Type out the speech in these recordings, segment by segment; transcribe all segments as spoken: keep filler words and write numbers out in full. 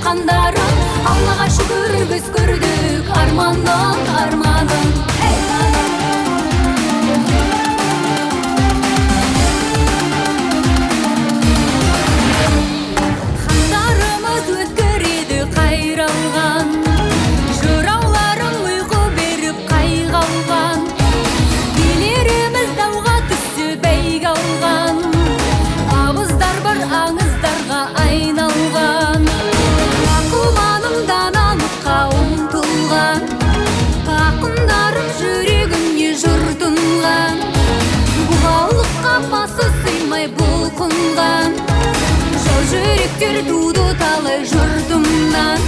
қандарым, Аллаға шүкір біз көрдік арманын, арманын. Хандарымыз өткіреді қайралған, жырауларым ұйқы беріп қайғалған, билеріміз дауға түсі бәйге алған, абыздар бар аңыздарға айналған, ақылманым даналыққа ұмтылған, ақындарым жүрегіне жыр тұнған, бұғалыққа басы сыймай бұлқынған, жау жүректер туды талай жұртымнан.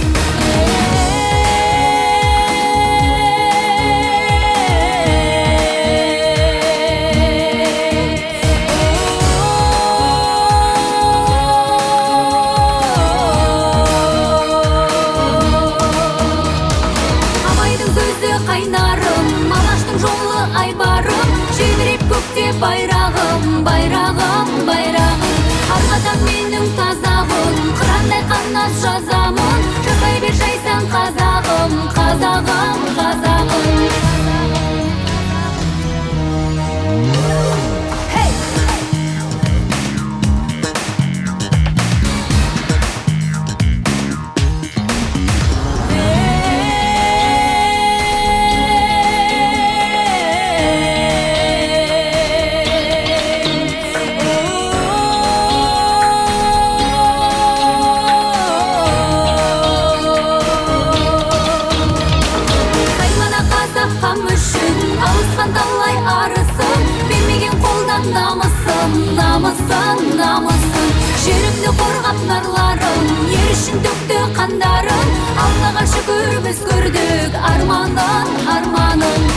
Абайдың сөзі қайнарым, Алаштың жолы айбарым, желбіреп көкте байрағым, байрағым, байрағым. Арғадан менің тазағым, қырандай қанат жазамын, жасай бер жайсаң қазағым, қазағым, қазағым. Қам үшін алысқан талай арысын, бермеген қолдан намысын, намысын, намысын. Жерімді қорғап нарларым, ер үшін төкті қандарым, Аллаға шүкір біз көрдік арманын, арманын.